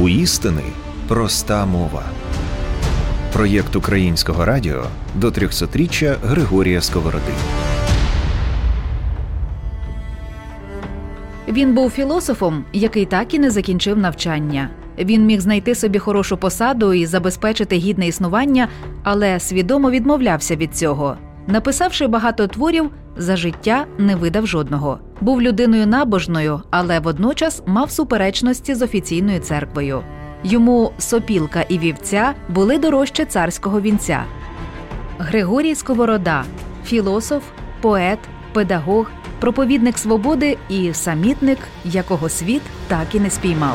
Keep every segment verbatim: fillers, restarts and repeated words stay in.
У істини проста мова. Проєкт Українського радіо до трьохсотріччя Григорія Сковороди. Він був філософом, який так і не закінчив навчання. Він міг знайти собі хорошу посаду і забезпечити гідне існування, але свідомо відмовлявся від цього. Написавши багато творів, за життя не видав жодного. Був людиною набожною, але водночас мав суперечності з офіційною церквою. Йому сопілка і вівця були дорожче царського вінця. Григорій Сковорода – філософ, поет, педагог, проповідник свободи і самітник, якого світ так і не спіймав.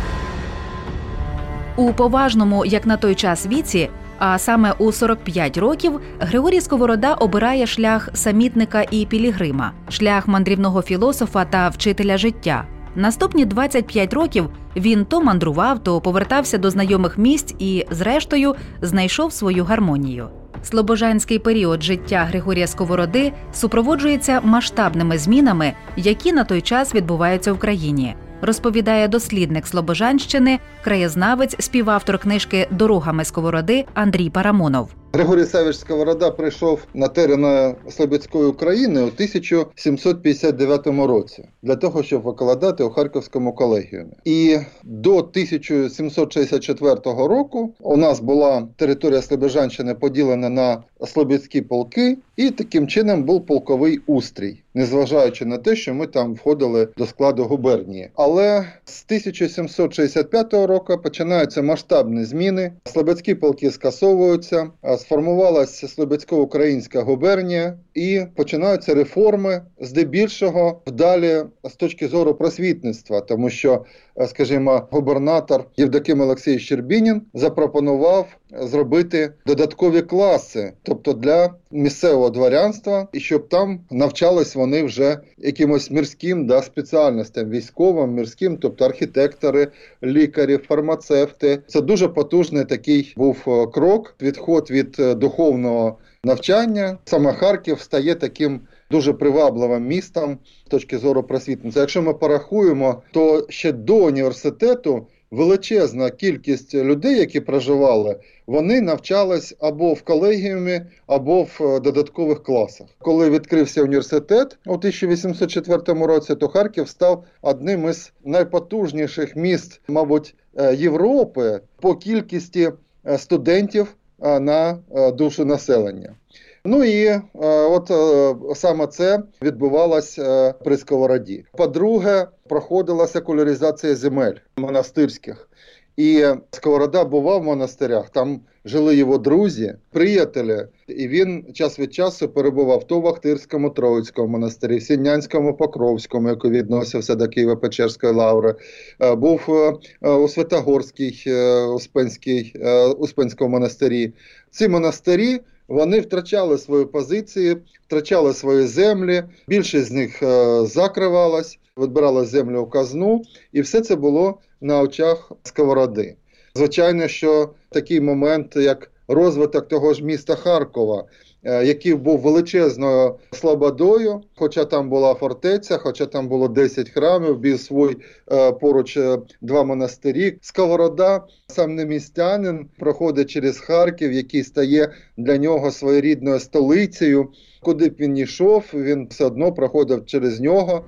У поважному, як на той час, віці, а саме у сорок п'ять років, Григорій Сковорода обирає шлях самітника і пілігрима, шлях мандрівного філософа та вчителя життя. Наступні двадцять п'ять років він то мандрував, то повертався до знайомих місць і, зрештою, знайшов свою гармонію. Слобожанський період життя Григорія Сковороди супроводжується масштабними змінами, які на той час відбуваються в країні, розповідає дослідник Слобожанщини, краєзнавець, співавтор книжки «Дорогами Сковороди» Андрій Парамонов. Григорій Савич Сковорода прийшов на терени Слобідської України у тисяча сімсот п'ятдесят дев'ятому році для того, щоб викладати у Харківському колегіумі. І до тисяча сімсот шістдесят четвертого року у нас була територія Слобожанщини поділена на слобідські полки, і таким чином був полковий устрій, незважаючи на те, що ми там входили до складу губернії. Але з тисяча сімсот шістдесят п'ятого року починаються масштабні зміни, слобідські полки скасовуються, сформувалася Слобідсько-Українська губернія і починаються реформи, здебільшого вдалі з точки зору просвітництва, тому що, скажімо, губернатор Євдоким Олексійович Щербінін запропонував зробити додаткові класи, тобто для місцевого дворянства, і щоб там навчались вони вже якимось мирським да, спеціальностям, військовим, мирським, тобто архітектори, лікарі, фармацевти. Це дуже потужний такий був крок, відход від духовного навчання. Саме Харків стає таким дуже привабливим містом з точки зору просвітництва. Якщо ми порахуємо, то ще до університету величезна кількість людей, які проживали, вони навчались або в колегіумі, або в додаткових класах. Коли відкрився університет у тисяча вісімсот четвертому році, то Харків став одним із найпотужніших міст, мабуть, Європи по кількості студентів на душу населення. Ну і е, от е, саме це відбувалось е, при Сковороді. По-друге, проходила секуляризація земель монастирських. І Сковорода бував в монастирях, там жили його друзі, приятелі. І він час від часу перебував то в Ахтирському Троїцькому монастирі, в Сіннянському Покровському, який відносився до Києво-Печерської лаври. Був у Святогорській, Успенській, Успенському монастирі. Ці монастирі, вони втрачали свої позиції, втрачали свої землі, більшість з них е, закривалась, відбирала землю в казну, і все це було на очах Сковороди. Звичайно, що такий момент, як розвиток того ж міста Харкова, е, який був величезною слободою, хоча там була фортеця, хоча там було десять храмів, був свій е, поруч е, два монастирі. Сковорода, сам не містянин, проходить через Харків, який стає для нього своєрідною столицею. Куди б він не йшов, він все одно проходив через нього.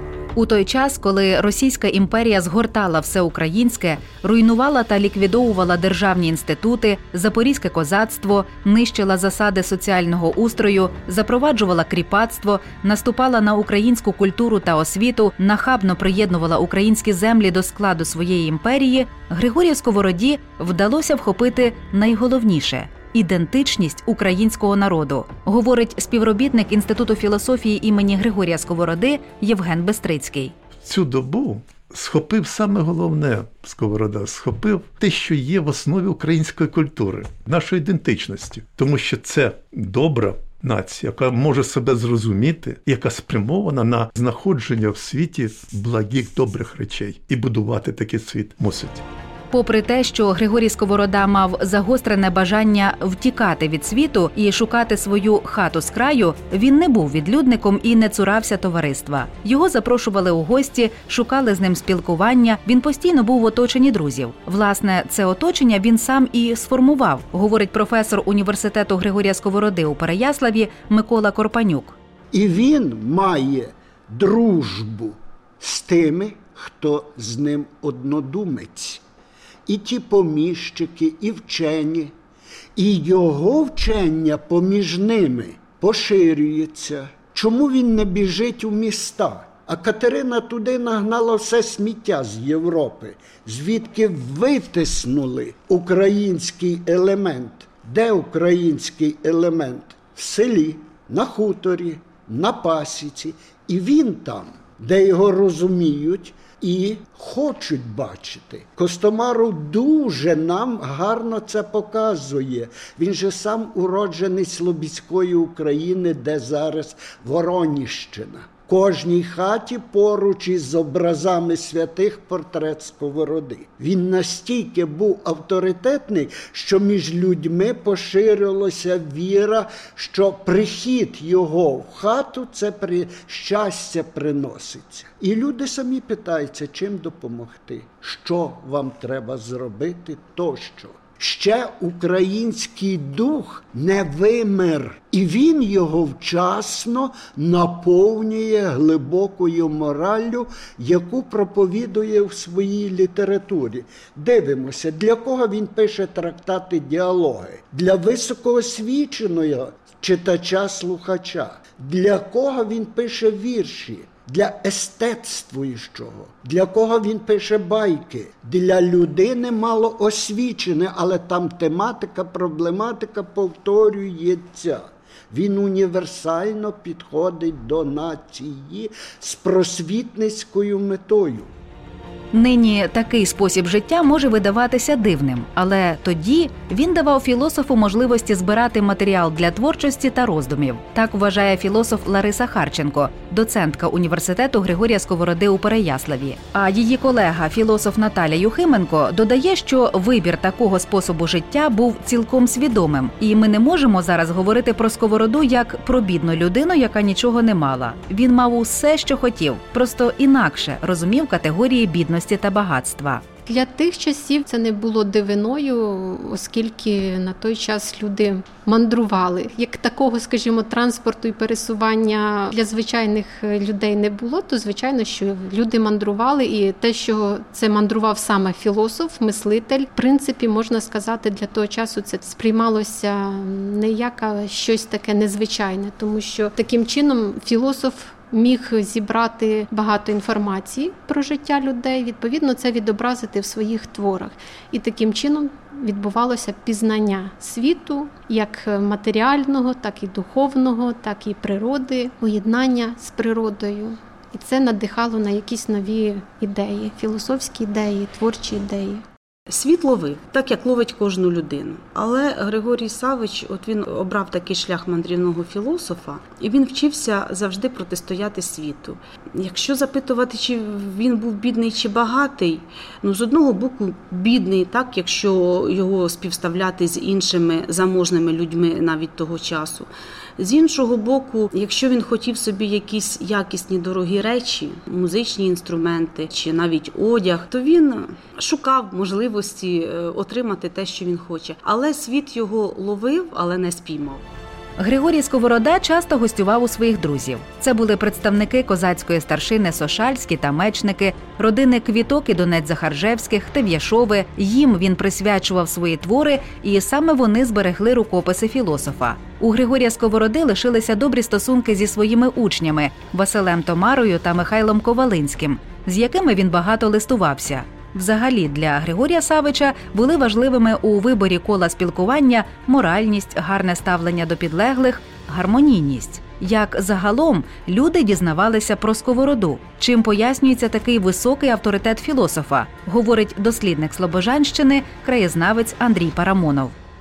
У той час, коли Російська імперія згортала все українське, руйнувала та ліквідовувала державні інститути, запорізьке козацтво, нищила засади соціального устрою, запроваджувала кріпацтво, наступала на українську культуру та освіту, нахабно приєднувала українські землі до складу своєї імперії, Григорію Сковороді вдалося вхопити найголовніше – ідентичність українського народу, говорить співробітник Інституту філософії імені Григорія Сковороди Євген Бестрицький. В цю добу схопив саме головне Сковорода, схопив те, що є в основі української культури, нашої ідентичності. Тому що це добра нація, яка може себе зрозуміти, яка спрямована на знаходження в світі благих, добрих речей. І будувати такий світ мусить. Попри те, що Григорій Сковорода мав загострене бажання втікати від світу і шукати свою хату з краю, він не був відлюдником і не цурався товариства. Його запрошували у гості, шукали з ним спілкування, він постійно був в оточенні друзів. Власне, це оточення він сам і сформував, говорить професор університету Григорія Сковороди у Переяславі Микола Корпанюк. І він має дружбу з тими, хто з ним однодумець. І ті поміщики, і вчені, і його вчення поміж ними поширюється. Чому він не біжить у міста? А Катерина туди нагнала все сміття з Європи, звідки витиснули український елемент. Де український елемент? В селі, на хуторі, на пасіці. І він там, де його розуміють і хочуть бачити. Костомаров дуже нам гарно це показує. Він же сам уроджений Слобідської України, де зараз Вороніщина. В кожній хаті поруч із образами святих портрет Сковороди. Він настільки був авторитетний, що між людьми поширилася віра, що прихід його в хату – це при... щастя приноситься. І люди самі питаються, чим допомогти, що вам треба зробити, тощо. Ще український дух не вимер, і він його вчасно наповнює глибокою мораллю, яку проповідує в своїй літературі. Дивимося, для кого він пише трактати «Діалоги». Для високоосвіченого читача-слухача. Для кого він пише вірші? Для естетствуючого. Для кого він пише байки? Для людини малоосвіченої, але там тематика, проблематика повторюється. Він універсально підходить до нації з просвітницькою метою. Нині такий спосіб життя може видаватися дивним, але тоді він давав філософу можливості збирати матеріал для творчості та роздумів. Так вважає філософ Лариса Харченко, доцентка університету Григорія Сковороди у Переяславі. А її колега, філософ Наталя Юхименко, додає, що вибір такого способу життя був цілком свідомим. І ми не можемо зараз говорити про Сковороду як про бідну людину, яка нічого не мала. Він мав усе, що хотів, просто інакше розумів категорії бідності та багатства. Для тих часів це не було дивиною, оскільки на той час люди мандрували. Як такого, скажімо, транспорту і пересування для звичайних людей не було, то звичайно, що люди мандрували, і те, що це мандрував саме філософ, мислитель, в принципі, можна сказати, для того часу це сприймалося не як щось таке незвичайне, тому що таким чином філософ міг зібрати багато інформації про життя людей, відповідно, це відобразити в своїх творах. І таким чином відбувалося пізнання світу, як матеріального, так і духовного, так і природи, поєднання з природою. І це надихало на якісь нові ідеї, філософські ідеї, творчі ідеї. Світ ловив, так як ловить кожну людину. Але Григорій Савич, от він обрав такий шлях мандрівного філософа, і він вчився завжди протистояти світу. Якщо запитувати, чи він був бідний чи багатий, ну з одного боку бідний, так, якщо його співставляти з іншими заможними людьми навіть того часу. З іншого боку, якщо він хотів собі якісь якісні дорогі речі, музичні інструменти чи навіть одяг, то він шукав можливості отримати те, що він хоче. Але світ його ловив, але не спіймав. Григорій Сковорода часто гостював у своїх друзів. Це були представники козацької старшини Сошальські та Мечники, родини Квіток і Донець-Захаржевських, Тев'яшови. Їм він присвячував свої твори, і саме вони зберегли рукописи філософа. У Григорія Сковороди лишилися добрі стосунки зі своїми учнями Василем Томарою та Михайлом Ковалинським, з якими він багато листувався. Взагалі, для Григорія Савича були важливими у виборі кола спілкування моральність, гарне ставлення до підлеглих, гармонійність. Як загалом люди дізнавалися про Сковороду, чим пояснюється такий високий авторитет філософа, говорить дослідник Слобожанщини, краєзнавець Андрій Парамонов.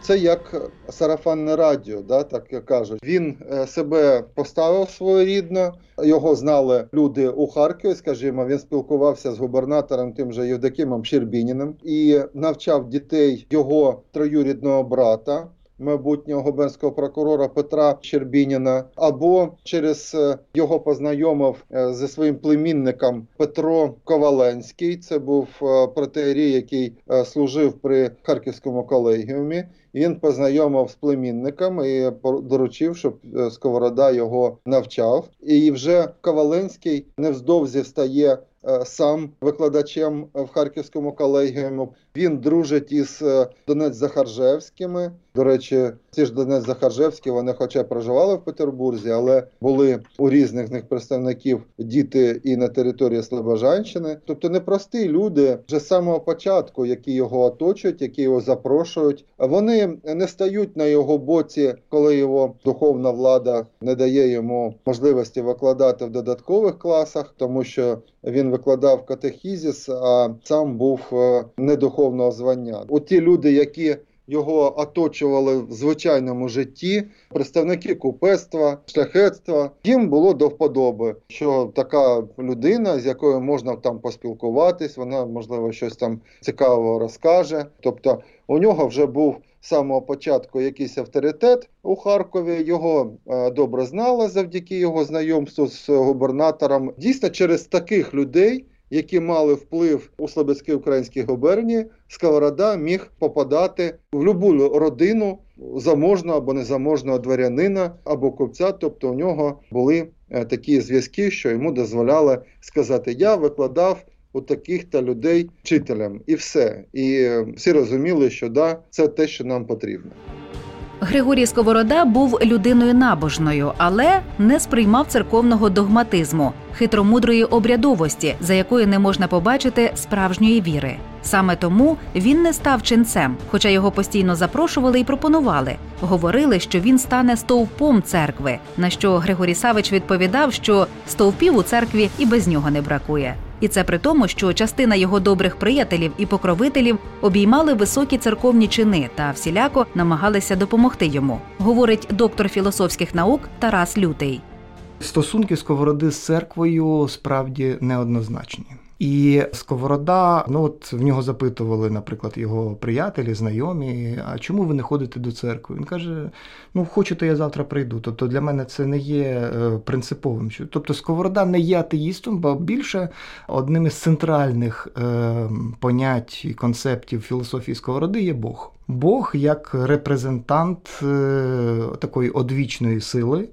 Це як сарафанне радіо, да, так кажуть. Він себе поставив своєрідно, його знали люди у Харкові, скажімо, він спілкувався з губернатором тим же Євдокимом Щербініним і навчав дітей його троюрідного брата, майбутнього губернського прокурора Петра Щербініна, або через його познайомив зі своїм племінником Петро Коваленський. Це був протоієрей, який служив при Харківському колегіумі. Він познайомив з племінником і доручив, щоб Сковорода його навчав. І вже Коваленський невдовзі стає сам викладачем в Харківському колегіумі. Він дружить із Донець-Захаржевськими. До речі, ці ж Донець-Захаржевські, вони хоча проживали в Петербурзі, але були у різних з них представників діти і на території Слобожанщини. Тобто непрості люди вже з самого початку, які його оточують, які його запрошують. Вони не стають на його боці, коли його духовна влада не дає йому можливості викладати в додаткових класах, тому що він викладав катехізис, а сам був недуховного звання. От ті люди, які його оточували в звичайному житті, представники купецтва, шляхетства, їм було до вподоби, що така людина, з якою можна там поспілкуватись, вона, можливо, щось там цікавого розкаже. Тобто у нього вже був з самого початку якийсь авторитет у Харкові, його е, добре знали завдяки його знайомству з губернатором. Дійсно, через таких людей, які мали вплив у Слобідській українській губернії, Сковорода міг попадати в будь-яку родину заможного або незаможного дворянина або купця. Тобто у нього були е, такі зв'язки, що йому дозволяли сказати: я викладав у таких-то людей вчителям. І все. І всі розуміли, що да, це те, що нам потрібно. Григорій Сковорода був людиною набожною, але не сприймав церковного догматизму, хитромудрої обрядовості, за якою не можна побачити справжньої віри. Саме тому він не став ченцем, хоча його постійно запрошували і пропонували. Говорили, що він стане стовпом церкви, на що Григорій Савич відповідав, що стовпів у церкві і без нього не бракує. І це при тому, що частина його добрих приятелів і покровителів обіймали високі церковні чини та всіляко намагалися допомогти йому, говорить доктор філософських наук Тарас Лютий. Стосунки Сковороди з церквою справді неоднозначні. І Сковорода, ну от в нього запитували, наприклад, його приятелі, знайомі: а чому ви не ходите до церкви? Він каже: ну, хочете, я завтра прийду. Тобто для мене це не є принциповим. Тобто Сковорода не є атеїстом, бо більше одним із центральних е, понять і концептів філософії Сковороди є Бог. Бог як репрезентант е, такої одвічної сили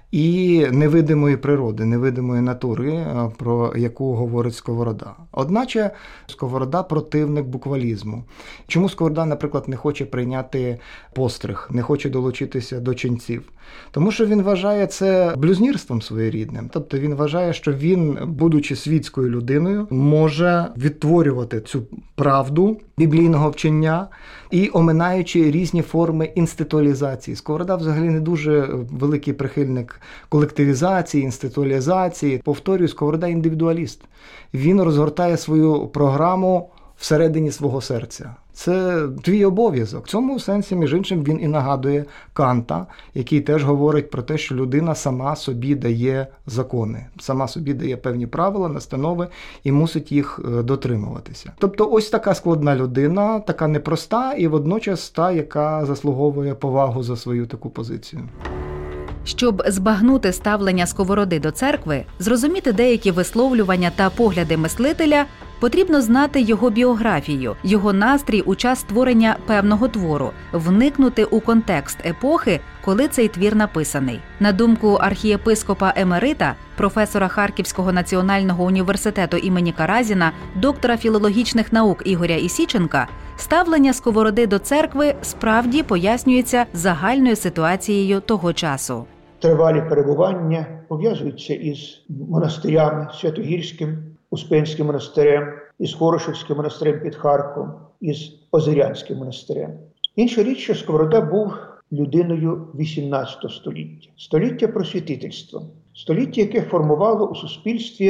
і невидимої природи, невидимої натури, про яку говорить Сковорода. Одначе Сковорода противник буквалізму. Чому Сковорода, наприклад, не хоче прийняти постриг, не хоче долучитися до ченців? Тому що він вважає це блюзнірством своєрідним. Тобто він вважає, що він, будучи світською людиною, може відтворювати цю правду біблійного вчення і оминаючи різні форми інституалізації. Сковорода взагалі не дуже великий прихильник колективізації, інституалізації. Повторюю, Сковорода індивідуаліст. Він розгортає свою програму всередині свого серця. Це твій обов'язок. В цьому сенсі, між іншим, він і нагадує Канта, який теж говорить про те, що людина сама собі дає закони, сама собі дає певні правила, настанови і мусить їх дотримуватися. Тобто ось така складна людина, така непроста і водночас та, яка заслуговує повагу за свою таку позицію. Щоб збагнути ставлення Сковороди до церкви, зрозуміти деякі висловлювання та погляди мислителя, потрібно знати його біографію, його настрій у час створення певного твору, вникнути у контекст епохи, коли цей твір написаний. На думку архієпископа емерита, професора Харківського національного університету імені Каразіна, доктора філологічних наук Ігоря Ісіченка, ставлення Сковороди до церкви справді пояснюється загальною ситуацією того часу. Тривалі перебування пов'язуються із монастирями, Святогірським, Успенським монастирем, із Хорошівським монастирем під Харковом, із Озерянським монастирем. Інша річ, що Сковорода був людиною вісімнадцятого століття. Століття просвітительства. Століття, яке формувало у суспільстві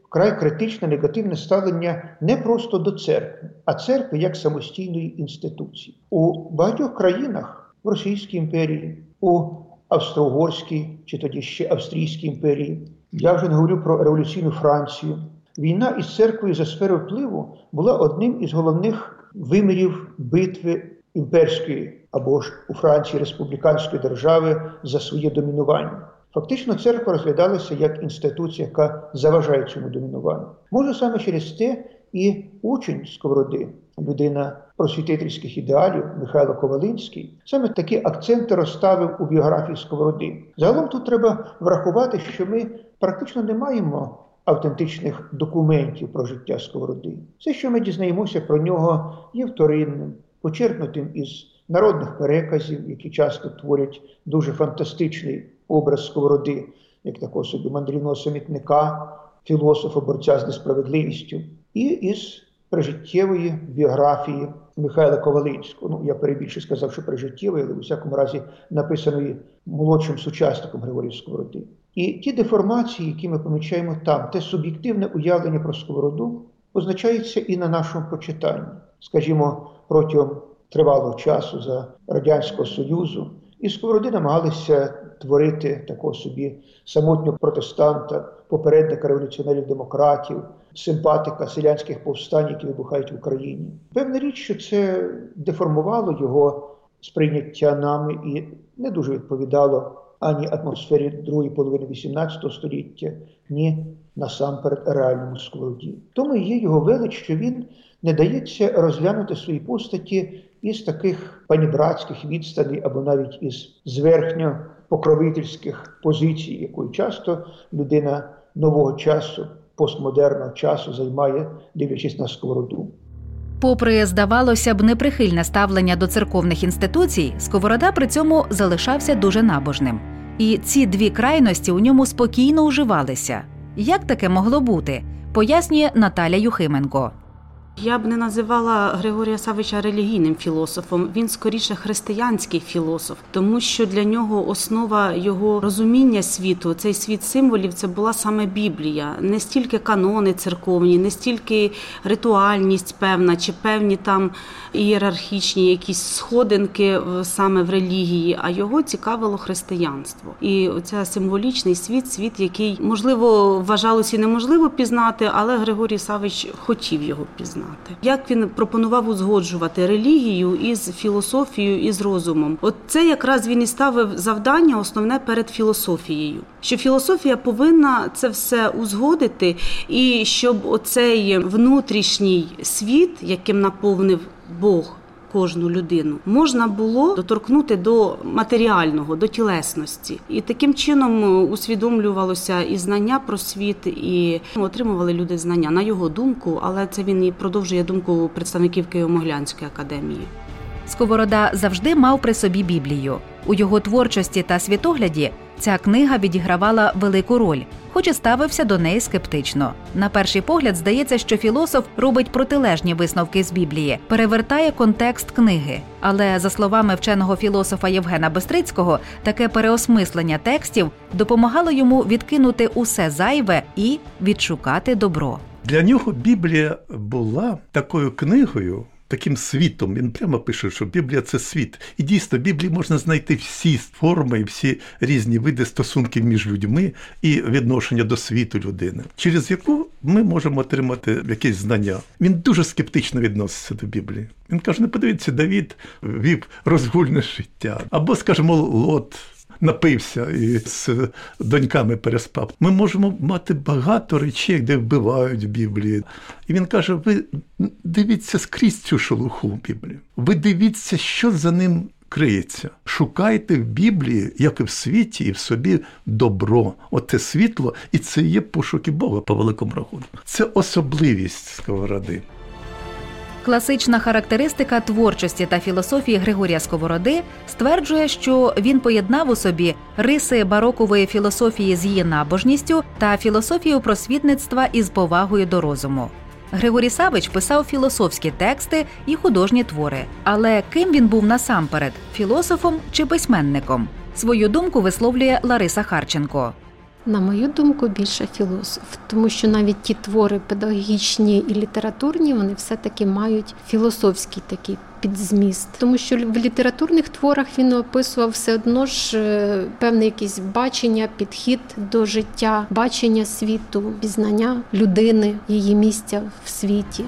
вкрай критичне негативне ставлення не просто до церкви, а церкви як самостійної інституції. У багатьох країнах, в Російській імперії, у Австро-Угорській, чи тоді ще Австрійській імперії, я вже не говорю про революційну Францію, війна із церквою за сферу впливу була одним із головних вимірів битви імперської або ж у Франції республіканської держави за своє домінування. Фактично церква розглядалася як інституція, яка заважає цьому домінуванню. Може саме через те і учень Сковороди, людина просвітительських ідеалів Михайло Ковалинський, саме такі акценти розставив у біографії Сковороди. Загалом тут треба врахувати, що ми практично не маємо автентичних документів про життя Сковороди. Все, що ми дізнаємося про нього, є вторинним, почерпнутим із народних переказів, які часто творять дуже фантастичний образ Сковороди, як такого собі мандрівного самітника, філософа, борця з несправедливістю, і із прижиттєвої біографії Михайла Ковалинського. Ну, я перебільше сказав, що прижиттєвої, але у всякому разі написаної молодшим сучасником Григорія Сковороди. І ті деформації, які ми помічаємо там, те суб'єктивне уявлення про Сковороду, позначається і на нашому почитанні. Скажімо, протягом тривалого часу за Радянського Союзу і Сковороди намагалися творити такого собі самотнього протестанта, попередника революціонерів-демократів, симпатика селянських повстань, які вибухають в Україні. Певна річ, що це деформувало його сприйняття нами і не дуже відповідало ані атмосфері другої половини вісімнадцятого століття, ні насамперед реальному Сковороді. Тому і є його велич, що він не дається розглянути свої постаті із таких панібратських відстаней або навіть із зверхньо покровительських позицій, якою часто людина нового часу, постмодерного часу займає, дивлячись на Сковороду. Попри, здавалося б, неприхильне ставлення до церковних інституцій, Сковорода при цьому залишався дуже набожним. І ці дві крайності у ньому спокійно уживалися. Як таке могло бути, пояснює Наталя Юхименко. Я б не називала Григорія Савича релігійним філософом, він скоріше християнський філософ, тому що для нього основа його розуміння світу, цей світ символів, це була саме Біблія. Не стільки канони церковні, не стільки ритуальність певна, чи певні там ієрархічні якісь сходинки саме в релігії, а його цікавило християнство. І оця символічний світ, світ, який, можливо, вважалося і неможливо пізнати, але Григорій Савич хотів його пізнати. Як він пропонував узгоджувати релігію із філософією, із розумом. От це якраз він і ставив завдання основне перед філософією. Що філософія повинна це все узгодити, і щоб оцей внутрішній світ, яким наповнив Бог кожну людину, можна було доторкнути до матеріального, до тілесності. І таким чином усвідомлювалося і знання про світ, і отримували люди знання, на його думку, але це він і продовжує думку представників Києво-Могилянської академії. Сковорода завжди мав при собі Біблію. У його творчості та світогляді ця книга відігравала велику роль, хоч і ставився до неї скептично. На перший погляд здається, що філософ робить протилежні висновки з Біблії, перевертає контекст книги. Але, за словами вченого філософа Євгена Бистрицького, таке переосмислення текстів допомагало йому відкинути усе зайве і відшукати добро. Для нього Біблія була такою книгою, таким світом. Він прямо пише, що Біблія – це світ. І дійсно, в Біблії можна знайти всі форми, всі різні види стосунків між людьми і відношення до світу людини, через яку ми можемо отримати якесь знання. Він дуже скептично відноситься до Біблії. Він каже, не подивіться, Давид вів розгульне життя. Або, скажімо, Лот напився і з доньками переспав. Ми можемо мати багато речей, де вбивають в Біблії. І він каже, ви дивіться скрізь цю шелуху в Біблії. Ви дивіться, що за ним криється. Шукайте в Біблії, як і в світі, і в собі добро. Оте світло, і це є пошуки Бога по великому рахунку. Це особливість Сковороди. Класична характеристика творчості та філософії Григорія Сковороди стверджує, що він поєднав у собі риси барокової філософії з її набожністю та філософію просвітництва із повагою до розуму. Григорій Савич писав філософські тексти і художні твори. Але ким він був насамперед – філософом чи письменником? Свою думку висловлює Лариса Харченко. На мою думку, більше філософ, тому що навіть ті твори педагогічні і літературні, вони все-таки мають філософський такий підзміст. Тому що в літературних творах він описував все одно ж певне якесь бачення, підхід до життя, бачення світу, пізнання людини, її місця в світі.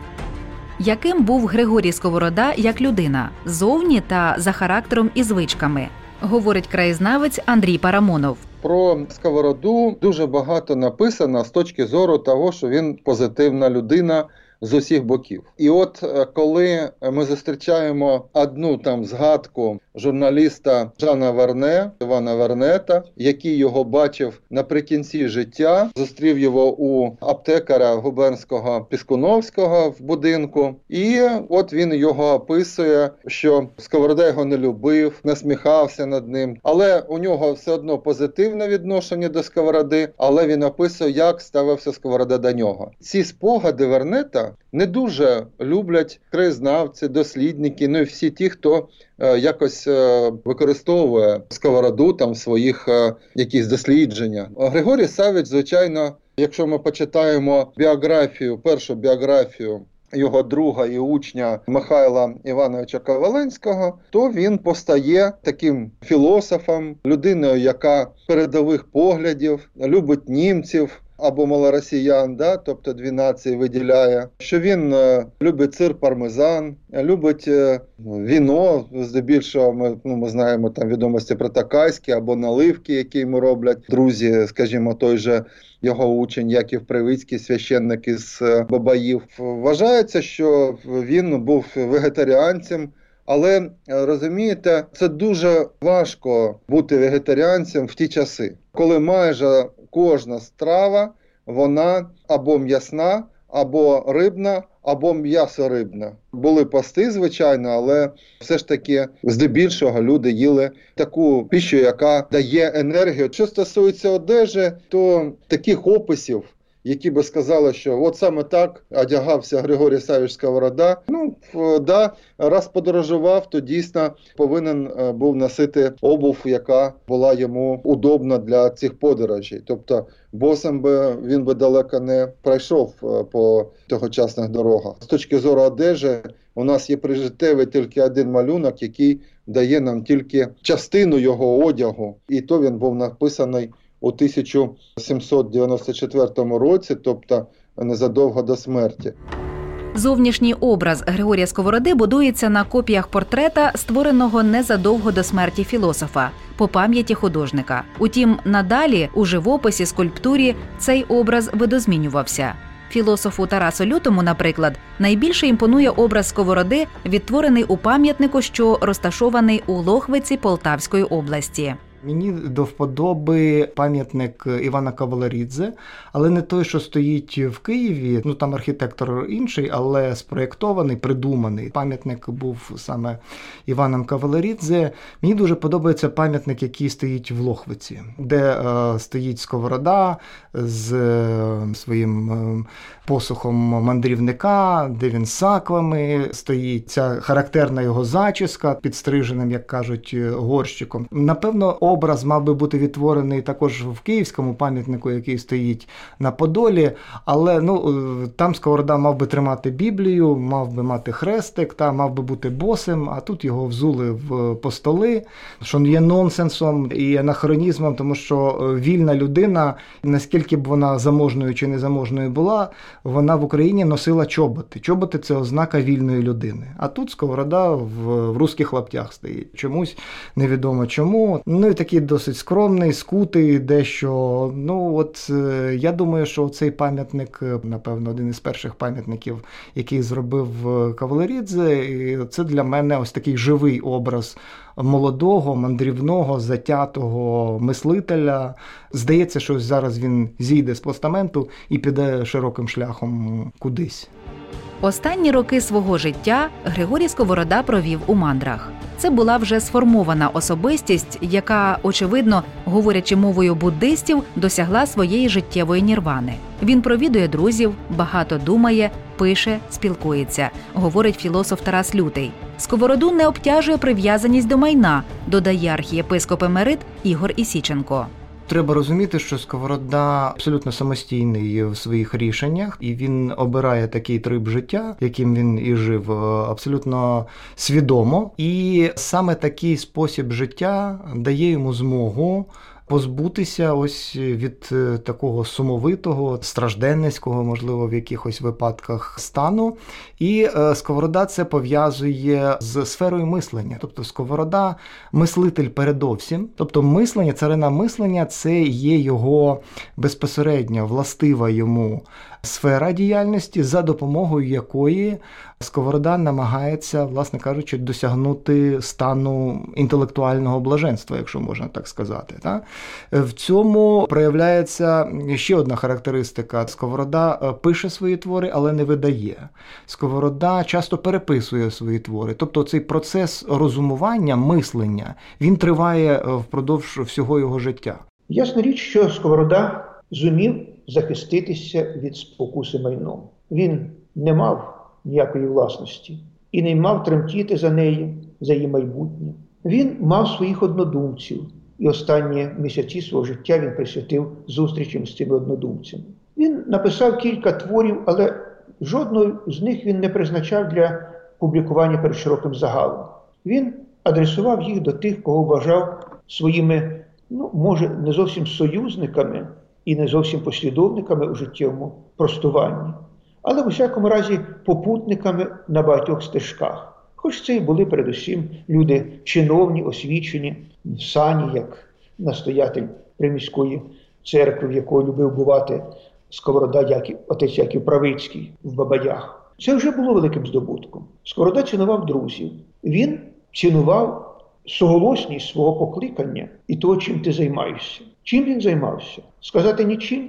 Яким був Григорій Сковорода як людина, зовні та за характером і звичками, говорить краєзнавець Андрій Парамонов. Про Сковороду дуже багато написано з точки зору того, що він позитивна людина з усіх боків. І от коли ми зустрічаємо одну там згадку журналіста Жана Верне, Івана Вернета, який його бачив наприкінці життя, зустрів його у аптекаря губернського Піскуновського в будинку, і от він його описує, що Сковорода його не любив, насміхався над ним, але у нього все одно позитивне відношення до Сковороди, але він описує, як ставився Сковорода до нього. Ці спогади Вернета не дуже люблять краєзнавці, дослідники, ну і всі ті, хто е, якось е, використовує Сковороду там в своїх е, якісь дослідження. Григорій Савич, звичайно, якщо ми почитаємо біографію, першу біографію його друга і учня Михайла Івановича Коваленського, то він постає таким філософом, людиною, яка передових поглядів, любить німців, або малоросіян, да, тобто дві нації виділяє, що він е, любить сир пармезан, любить е, віно, здебільшого ми, ну, ми знаємо там відомості про Такайське або наливки, які йому роблять друзі, скажімо, той же його учень Яків Привицький, священник із е, Бабаїв. Вважається, що він був вегетаріанцем, але, розумієте, це дуже важко бути вегетаріанцем в ті часи, коли майже кожна страва, вона або м'ясна, або рибна, або м'ясорибна. Були пости, звичайно, але все ж таки здебільшого люди їли таку піщу, яка дає енергію. Що стосується одежі, то таких описів, які би сказали, що от саме так одягався Григорій Савич Сковорода. Ну, да, раз подорожував, то дійсно повинен був носити обув, яка була йому удобна для цих подорожей. Тобто босим би він би далеко не пройшов по тогочасних дорогах. З точки зору одежі у нас є прижиттєвий тільки один малюнок, який дає нам тільки частину його одягу. І то він був написаний у тисяча сімсот дев'яносто четвертому році, тобто незадовго до смерті. Зовнішній образ Григорія Сковороди будується на копіях портрета, створеного незадовго до смерті філософа, по пам'яті художника. Утім, надалі у живописі, скульптурі цей образ видозмінювався. Філософу Тарасу Лютому, наприклад, найбільше імпонує образ Сковороди, відтворений у пам'ятнику, що розташований у Лохвиці Полтавської області. Мені до вподоби пам'ятник Івана Кавалерідзе, але не той, що стоїть в Києві, ну там архітектор інший, але спроєктований, придуманий. Пам'ятник був саме Іваном Кавалерідзе. Мені дуже подобається пам'ятник, який стоїть в Лохвиці, де е, стоїть Сковорода з е, своїм е, посухом мандрівника, де він з саквами стоїть, ця характерна його зачіска, підстриженим, як кажуть, горщиком. Напевно, образ мав би бути відтворений також в київському пам'ятнику, який стоїть на Подолі, але ну, там Сковорода мав би тримати Біблію, мав би мати хрестик, та мав би бути босим, а тут його взули в постоли, що є нонсенсом і анахронізмом, тому що вільна людина, наскільки б вона заможною чи незаможною була, вона в Україні носила чоботи. Чоботи – це ознака вільної людини. А тут Сковорода в, в русських лаптях стоїть. Чомусь невідомо чому. Ну і такий досить скромний, скутий дещо. Ну от я думаю, що цей пам'ятник, напевно, один із перших пам'ятників, який зробив Кавалерідзе, і це для мене ось такий живий образ молодого, мандрівного, затятого мислителя. Здається, що зараз він зійде з постаменту і піде широким шляхом кудись. Останні роки свого життя Григорій Сковорода провів у мандрах. Це була вже сформована особистість, яка, очевидно, говорячи мовою буддистів, досягла своєї життєвої нірвани. Він провідує друзів, багато думає, пише, спілкується, говорить філософ Тарас Лютий. Сковороду не обтяжує прив'язаність до майна, додає архієпископ емерит Ігор Ісіченко. треба розуміти, що Сковорода абсолютно самостійний в своїх рішеннях, і він обирає такий тип життя, яким він і жив, абсолютно свідомо. І саме такий спосіб життя дає йому змогу позбутися ось від такого сумовитого, стражденницького, можливо, в якихось випадках стану. І Сковорода це пов'язує з сферою мислення. Тобто Сковорода – мислитель передовсім. Тобто мислення, царина мислення – це є його безпосередньо властива йому сфера діяльності, за допомогою якої Сковорода намагається, власне кажучи, досягнути стану інтелектуального блаженства, якщо можна так сказати. В цьому проявляється ще одна характеристика. Сковорода пише свої твори, але не видає. Сковорода часто переписує свої твори. Тобто цей процес розумування, мислення, він триває впродовж всього його життя. Ясна річ, що Сковорода зумів захиститися від спокуси майном. Він не мав ніякої власності і не мав тремтіти за неї, за її майбутнє. Він мав своїх однодумців, і останні місяці свого життя він присвятив зустрічам з цими однодумцями. Він написав кілька творів, але жодного з них він не призначав для публікування перед широким загалом. Він адресував їх до тих, кого вважав своїми, ну, може, не зовсім союзниками і не зовсім послідовниками у життєвому простуванні, але в усякому разі попутниками на багатьох стежках. Хоч це і були передусім люди чиновні, освічені, в сані, як настоятель приміської церкви, в якої любив бувати Сковорода, Яків, отець Яків Правицький в Бабаях. Це вже було великим здобутком. Сковорода цінував друзів. Він цінував суголосність свого покликання і того, чим ти займаєшся. Чим він займався? Сказати нічим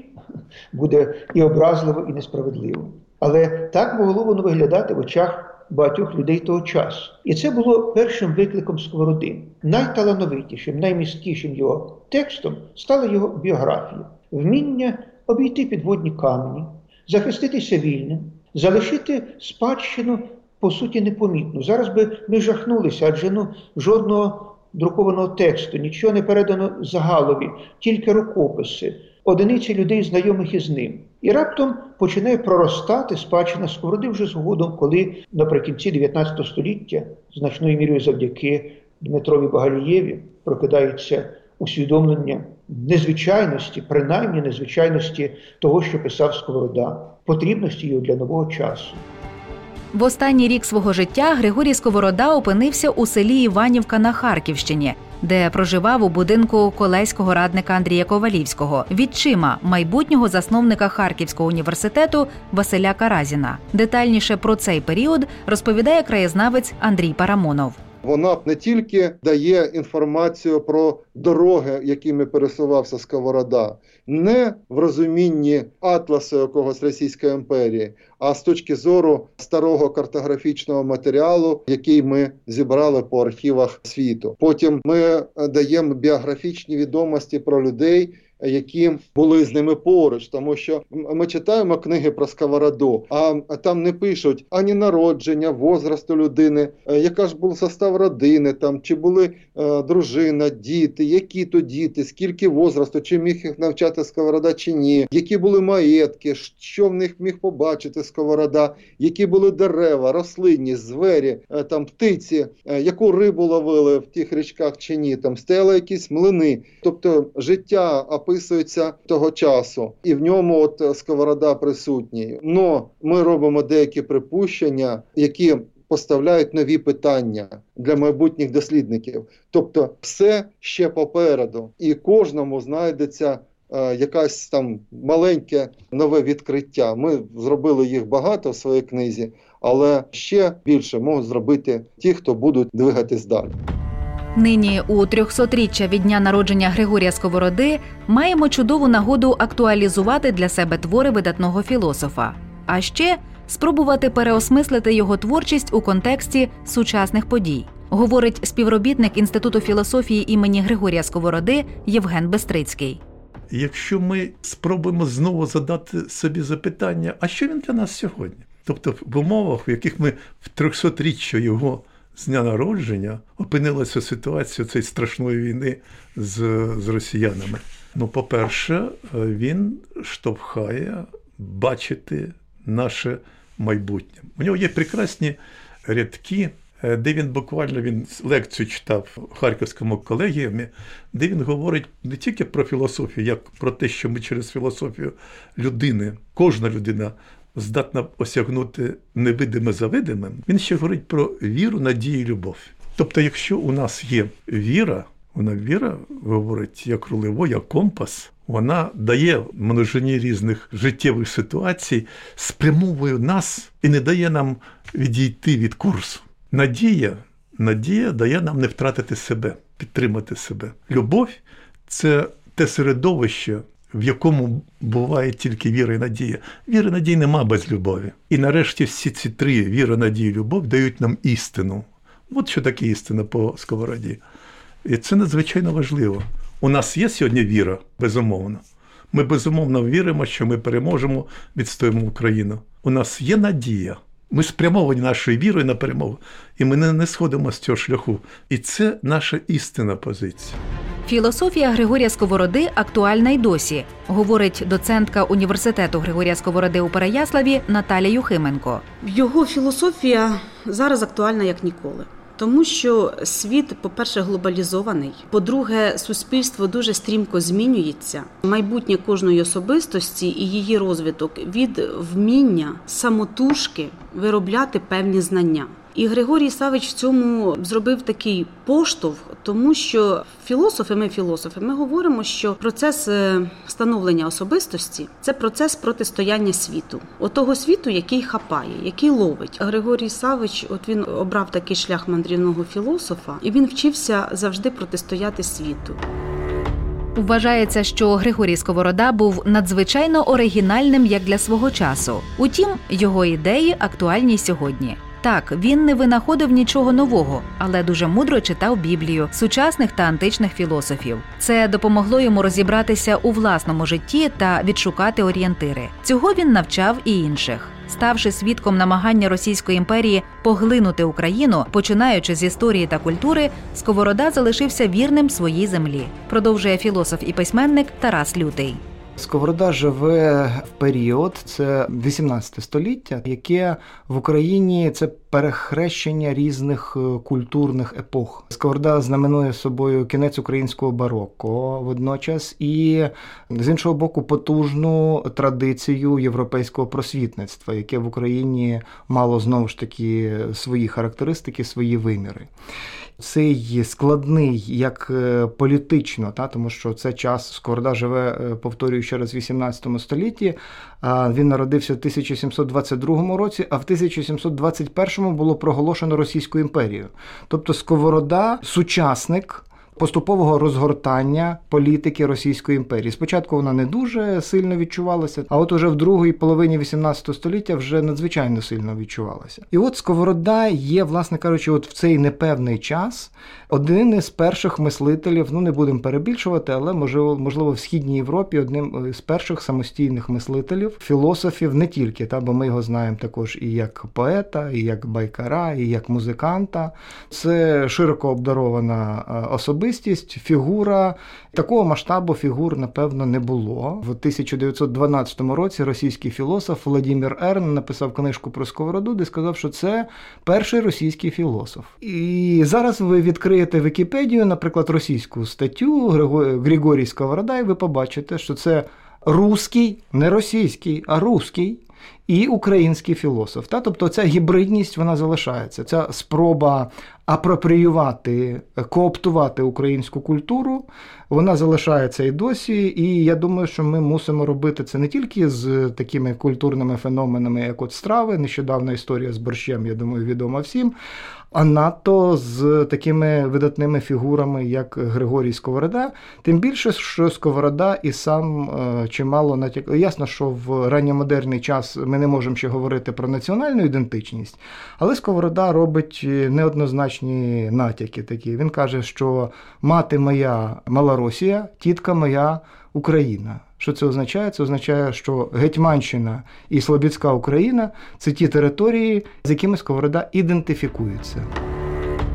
буде і образливо, і несправедливо. Але так могло воно виглядати в очах багатьох людей того часу. І це було першим викликом Сковороди. Найталановитішим, наймісткішим його текстом стала його біографія. Вміння обійти підводні камені, захиститися вільним, залишити спадщину, по суті, непомітну. Зараз би ми жахнулися, адже ну, жодного друкованого тексту, нічого не передано загалові, тільки рукописи, одиниці людей, знайомих із ним. І раптом починає проростати спадщина Сковороди вже згодом, коли наприкінці дев'ятнадцятого століття, значною мірою завдяки Дмитрові Багалієві, прокидається усвідомлення незвичайності, принаймні незвичайності того, що писав Сковорода, потрібності його для нового часу. В останній рік свого життя Григорій Сковорода опинився у селі Іванівка на Харківщині, де проживав у будинку колеського радника Андрія Ковалівського, відчима майбутнього засновника Харківського університету Василя Каразіна. Детальніше про цей період розповідає краєзнавець Андрій Парамонов. Вона не тільки дає інформацію про дороги, якими пересувався Сковорода, не в розумінні атласу якогось Російської імперії, а з точки зору старого картографічного матеріалу, який ми зібрали по архівах світу. Потім ми даємо біографічні відомості про людей, які були з ними поруч, тому що ми читаємо книги про Сковороду, а там не пишуть ані народження, возрасту людини, яка ж був состав родини, там, чи були е, дружина, діти, які то діти, скільки возрасту, чи міг їх навчати Сковорода, чи ні, які були маєтки, що в них міг побачити Сковорода, які були дерева, рослинні, звері, е, там, птиці, е, яку рибу ловили в тих річках чи ні, там стояли якісь млини. Тобто життя описується того часу, і в ньому от Сковорода присутній. Но ми робимо деякі припущення, які поставляють нові питання для майбутніх дослідників. Тобто все ще попереду, і кожному знайдеться е, якась там маленьке нове відкриття. Ми зробили їх багато в своїй книзі, але ще більше можуть зробити ті, хто будуть двигатись далі. Нині у трьохсотріччя від дня народження Григорія Сковороди маємо чудову нагоду актуалізувати для себе твори видатного філософа, а ще спробувати переосмислити його творчість у контексті сучасних подій, говорить співробітник Інституту філософії імені Григорія Сковороди Євген Бестрицький. Якщо ми спробуємо знову задати собі запитання, а що він для нас сьогодні? Тобто в умовах, в яких ми в трьохсотріччя його з дня народження опинилася ситуація цієї страшної війни з, з росіянами. Ну, по-перше, він штовхає бачити наше майбутнє. У нього є прекрасні рядки, де він буквально він лекцію читав в Харківському колегіумі, де він говорить не тільки про філософію, як про те, що ми через філософію людини, кожна людина здатна осягнути невидиме за видимим. Він ще говорить про віру, надію і любов. Тобто, якщо у нас є віра, вона віра, говорить, як рулево, як компас, вона дає множині різних життєвих ситуацій, спрямовує нас і не дає нам відійти від курсу. Надія, надія дає нам не втратити себе, підтримати себе. Любов – це те середовище, в якому буває тільки віра і надія. Віри і надії нема без любові. І нарешті всі ці три – віра, надія і любов – дають нам істину. От що таке істина по Сковороді. І це надзвичайно важливо. У нас є сьогодні віра, безумовно. Ми безумовно віримо, що ми переможемо, відстоїмо Україну. У нас є надія. Ми спрямовані нашою вірою на перемогу. І ми не, не сходимо з цього шляху. І це наша істинна позиція. Філософія Григорія Сковороди актуальна й досі, говорить доцентка університету Григорія Сковороди у Переяславі Наталя Юхименко. Його філософія зараз актуальна як ніколи. Тому що світ, по-перше, глобалізований, по-друге, суспільство дуже стрімко змінюється. Майбутнє кожної особистості і її розвиток від вміння самотужки виробляти певні знання. І Григорій Савич в цьому зробив такий поштовх, тому що філософи, ми філософи, ми говоримо, що процес становлення особистості – це процес протистояння світу. Отого світу, який хапає, який ловить. Григорій Савич, от він обрав такий шлях мандрівного філософа, і він вчився завжди протистояти світу. Вважається, що Григорій Сковорода був надзвичайно оригінальним як для свого часу. Утім, його ідеї актуальні сьогодні. Так, він не винаходив нічого нового, але дуже мудро читав Біблію, сучасних та античних філософів. Це допомогло йому розібратися у власному житті та відшукати орієнтири. Цього він навчав і інших. Ставши свідком намагання Російської імперії поглинути Україну, починаючи з історії та культури, Сковорода залишився вірним своїй землі, продовжує філософ і письменник Тарас Лютий. Сковорода живе в період, це вісімнадцяте століття, яке в Україні – це перехрещення різних культурних епох. Сковорода знаменує собою кінець українського бароко водночас і, з іншого боку, потужну традицію європейського просвітництва, яке в Україні мало, знову ж таки, свої характеристики, свої виміри. Цей складний як політично, та, тому що це час, Сковорода живе, повторюю ще раз, в вісімнадцятому столітті, він народився в тисяча сімсот двадцять другому році, а в тисяча сімсот двадцять першому було проголошено Російську імперію. Тобто Сковорода – сучасник поступового розгортання політики Російської імперії. Спочатку вона не дуже сильно відчувалася, а от уже в другій половині вісімнадцятого століття вже надзвичайно сильно відчувалася. І от Сковорода є, власне кажучи, от в цей непевний час один із перших мислителів, ну не будемо перебільшувати, але можливо, можливо в Східній Європі одним з перших самостійних мислителів, філософів не тільки, та, бо ми його знаємо також і як поета, і як байкара, і як музиканта. Це широко обдарована особистість, фігура. Такого масштабу фігур, напевно, не було. В тисяча дев'ятсот дванадцятому році російський філософ Владимир Ерн написав книжку про Сковороду, де сказав, що це перший російський філософ. І зараз ви відкриєте Вікіпедію, наприклад, російську статтю Григорій Сковорода, і ви побачите, що це русський, не російський, а русський і український філософ. Та? Тобто ця гібридність, вона залишається. Ця спроба апропріювати, кооптувати українську культуру, вона залишається і досі, і я думаю, що ми мусимо робити це не тільки з такими культурними феноменами, як от страви, нещодавна історія з борщем, я думаю, відома всім, а надто з такими видатними фігурами, як Григорій Сковорода. Тим більше, що Сковорода і сам чимало натякав. Ясно, що в ранньомодерний час ми не можемо ще говорити про національну ідентичність, але Сковорода робить неоднозначні натяки такі. Він каже, що мати моя Малоросія, тітка моя Україна. Що це означає? Це означає, що Гетьманщина і Слобідська Україна – це ті території, з якими Сковорода ідентифікується.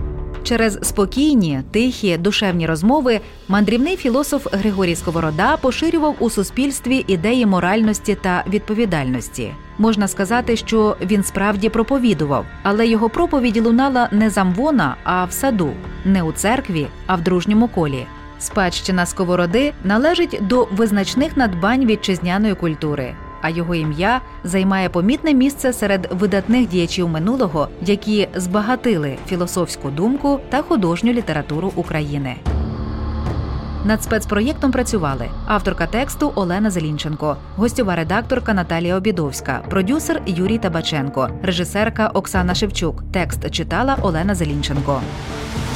Через спокійні, тихі, душевні розмови мандрівний філософ Григорій Сковорода поширював у суспільстві ідеї моральності та відповідальності. Можна сказати, що він справді проповідував, але його проповідь лунала не з амвона, а в саду, не у церкві, а в дружньому колі. Спадщина Сковороди належить до визначних надбань вітчизняної культури, а його ім'я займає помітне місце серед видатних діячів минулого, які збагатили філософську думку та художню літературу України. Над спецпроєктом працювали авторка тексту Олена Зелінченко, гостьова редакторка Наталія Обідовська, продюсер Юрій Табаченко, режисерка Оксана Шевчук. Текст читала Олена Зелінченко.